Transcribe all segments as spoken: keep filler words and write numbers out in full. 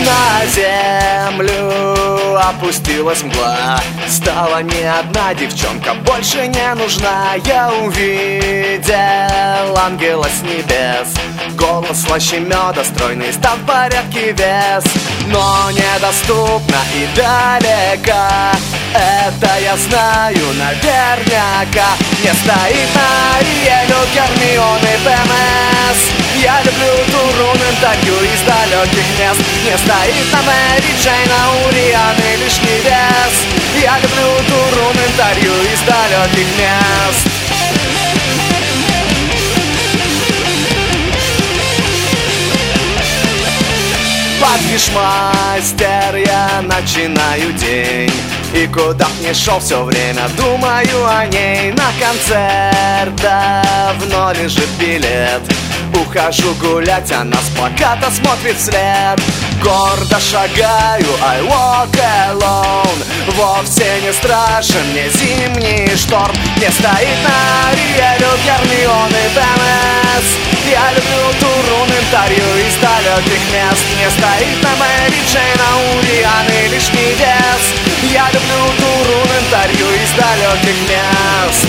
На землю опустилась мгла, стала не одна девчонка, больше не нужна. Я увидел ангела с небес, голос слаще меда, стройный, стал в порядке вес. Но недоступно и далека, это я знаю наверняка. Не стоит на Ариэлю, Гермионы, ПМС. Я люблю Турун, интервью из далеких мест. Не стоит на Мэри Джейн, а у Рианы лишний вес. Я люблю Турун, интервью из далеких мест. Подвижмастер, я начинаю день, и куда б ни шел, все время думаю о ней. На концерт давно лежит билет, ухожу гулять, она с плаката смотрит вслед. Гордо шагаю, I walk alone, вовсе не страшен мне зимний шторм. Не стоит на Ариэлю, Гермионы, ПМС. Я люблю Турун, интервью из далеких мест. Не стоит на Мэри Джейн, а у Рианы лишний вес. Я люблю Турун, интервью из далеких мест.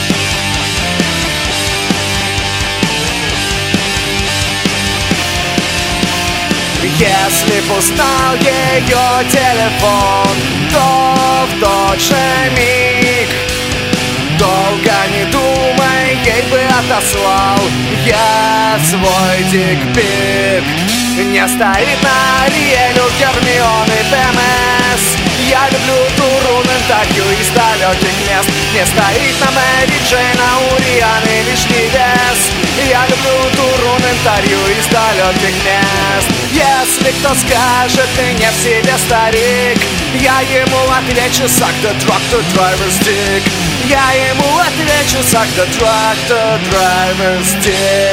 Если б узнал ее телефон, то в тот же миг, долго не думай, ей бы отослал я свой дикпик. Не стоит на Ариэлю, Гермионы, ПМС. Я люблю Турун, интервью из далеких мест. Не стоит на Мэри Джейн, а у Рианы лишний вес. Я люблю Турун, интервью из далеких мест. Если кто скажет, ты не в себе, старик, я ему отвечу, suck the truck, the driver's dick. Я ему отвечу, suck the truck, the driver's dick.